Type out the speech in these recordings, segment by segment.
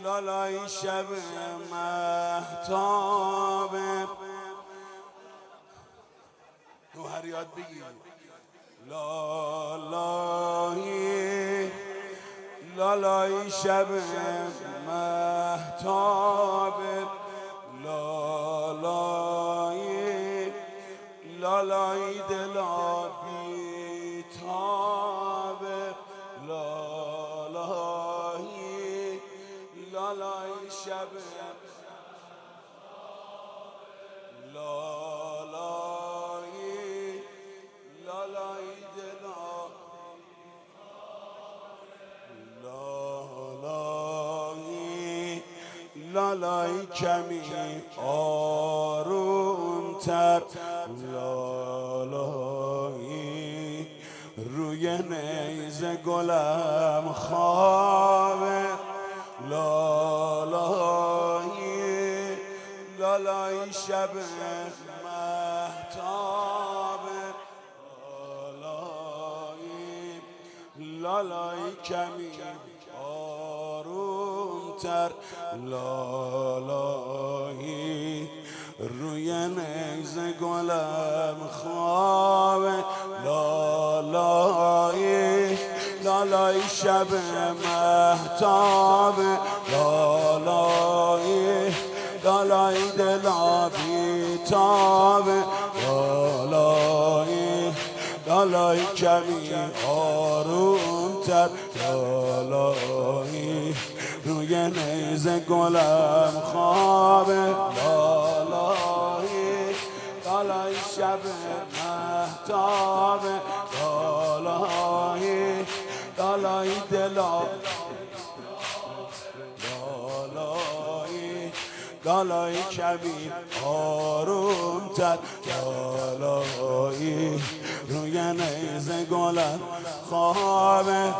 لالای شب مهتاب نوهر یاد بگیر لالای شب مهتاب لالای دلا بیتاب لالای شب لالای دلا لالای کمی آرومتر لالایی روی نیزه گلم خوابه لالای شب مهتابه لالای کمی آرومتر لالایی روی نیزه گلم خوابه لالای شب مهتابه لالای دلا بیتابه لالای کمی آرومتر لالایی روی نیزه گلم خوابه لالای شب مهتابه لالای دلا لالای کمی آرومتر لالایی روی نیزه گلم خوابه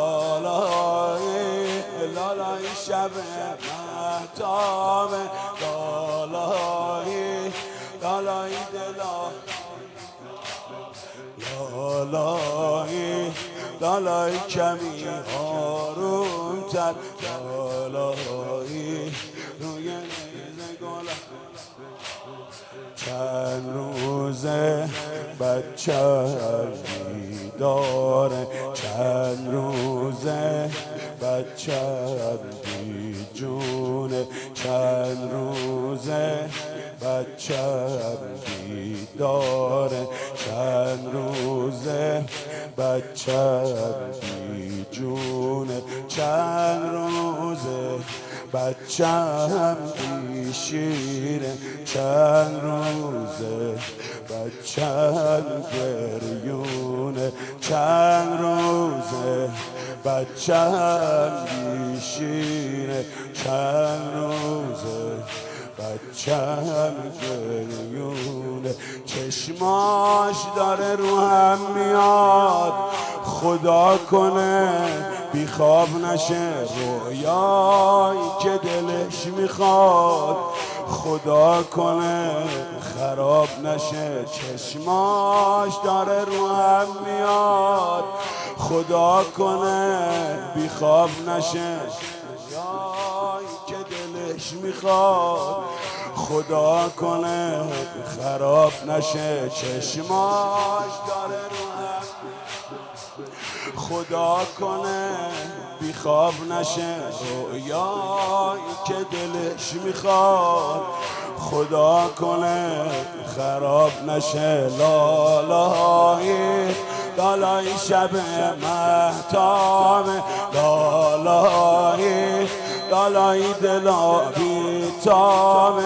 لالای شب مهتابه لالای دلا لالای کمی آرومتر لالایی روی نیزه گلم چند روزه بچه بیداره چند روزه بچه بیجونه چند روزه بچه بیداره چند روزه بچه بیجونه چند روزه بچه‌م بیشیره چند روزه بچه‌م گریونه چند روزه بچه‌م بیشیره چند روزه بچه‌م گریونه چشماش داره رو هم میاد خدا کنه بیخواب نشه رویایی که دلش میخواد خدا کنه خراب نشه چشماش داره رو هم میاد خدا کنه بیخواب نشه رویایی که دلش میخواد خدا کنه خراب نشه چشماش داره رو هم خدا کنه بیخواب نشه رویایی که دلش میخواد خدا کنه خراب نشه لالای شب مهتابه لالای دلا بیتابه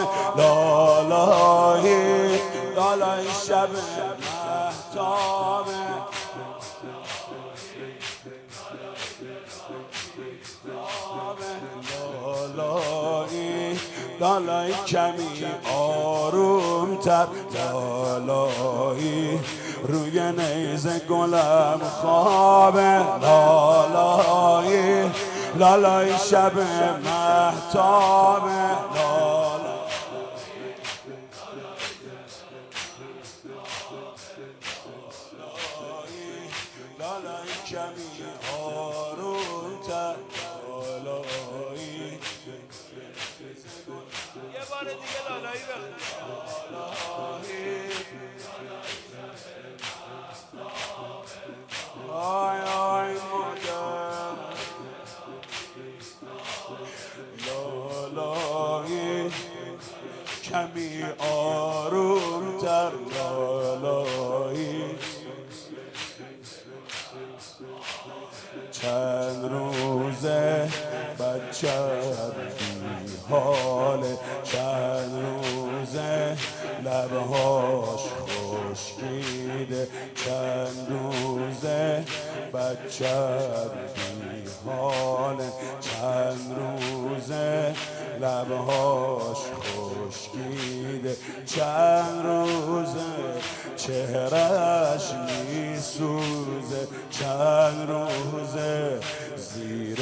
لالای شب مهتابه لالای کمی آرومتر لالایی روی نیزه گلم خوابه لالای شب مهتابه لالای کمی آرومتر لالایی بار دیگه لالایی بخون. آی آی مادر لالایی کمی آروم تر لالایی چند روزه بچه بی حاله چند روزه لبهاش خشکیده چند روزه بچه بی حاله چند روزه لبهاش خشکیده چند روزه چهرش میسوزه چند روزه زیر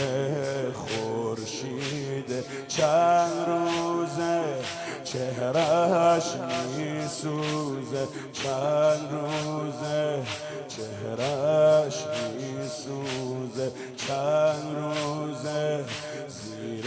خورشیده چند روزه چهرش میسوزه چند روزه چهرش میسوزه چند روزه زیر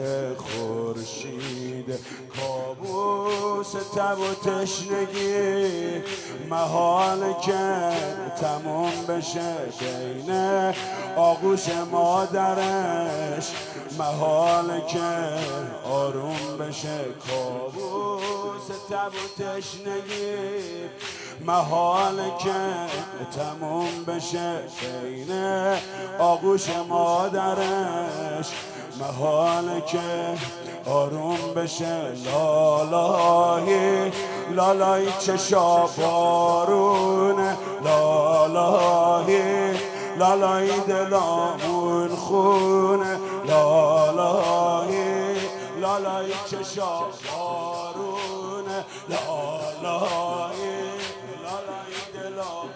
خورشید کابوس تب و تشنگی محال که تموم بشه بین آغوش مادرش محال که آروم بشه کابوس تب و تشنگی محال که تموم بشه بین آغوش مادرش محال که آروم بشه لالایی لالایی چشا بارونه لالایی لالایی دلامون خونه لالایی لالایی چشا بارونه لالایی لالایی دلامون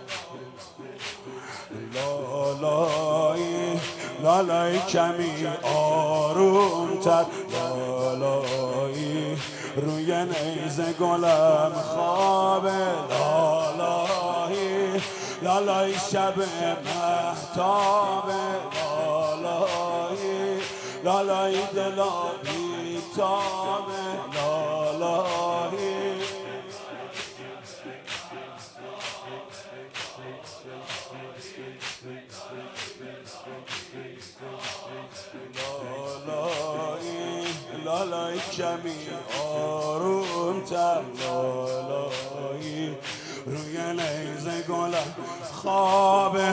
لالایی لالایی کمی آروم تر لالایی روی نیزه گلم خوابه لالایی لالایی شب مهتابه لالایی لالایی دلا بیتابه لالایی لالایی لالایی کمی آروم تر لالایی روی نیزه گلم خوابه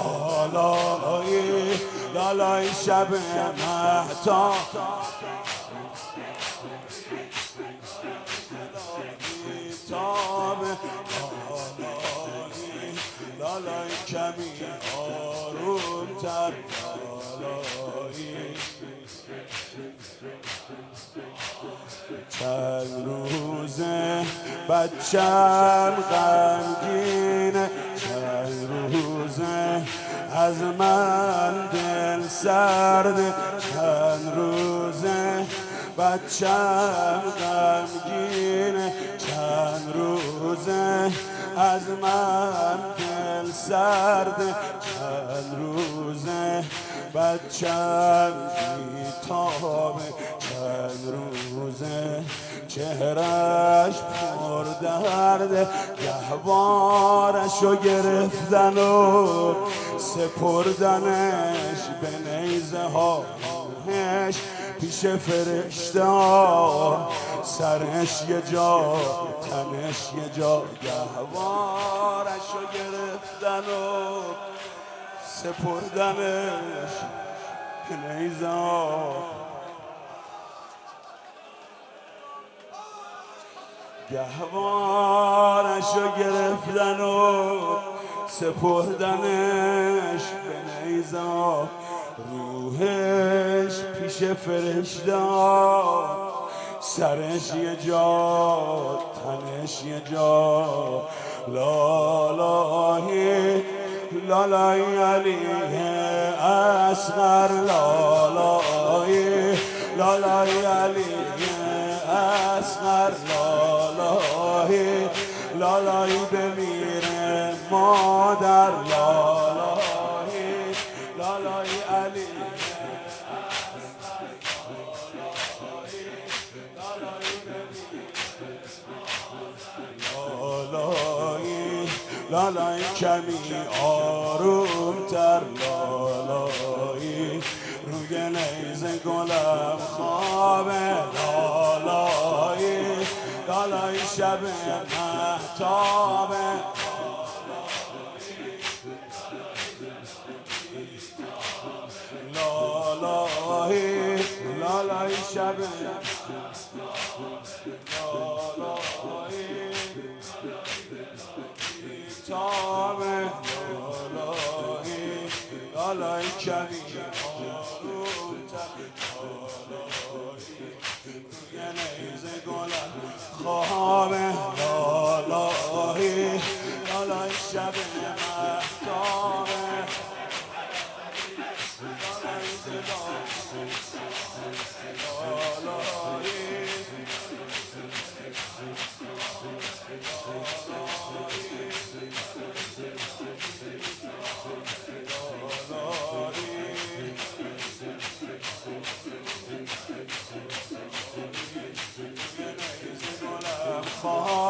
لالایی لالایی شب مهتاب لالایی کمی آروم تر لالایی چند روزه بچم غمگینه چند روزه از من دل سرده چند روزه بچم غمگینه چند روزه از من دل سرده چند روزه بچم بیتابه چند روزه چهرش پر درده گهوارشو گرفتن و سپردنش به نیزه هاش پیش فرشته ها سرش یه جا تنش یه جا گهوارشو گرفتن و سپردنش به نیزه ها گهوارشو گرفتن و سپردنش به نیزه ها روحش پیش فرشته سرش یه جا تنش یه جا لالایی لالایی علیه اصغر لالایی لالایی علیه اصغر لالایی لالایی بمیره مادر لالایی لالایی علیه اصغر لالایی لالایی لالایی کمی آرومتر لالایی روی نیزه گلم خوابه لالایی لالایی شب مهتابه لالایی لالایی شب لالایی تابه لالایی لالایی کمی آرومتر روی نیزه گلم خوابه لالایی لالایی شب مهتابه لالایی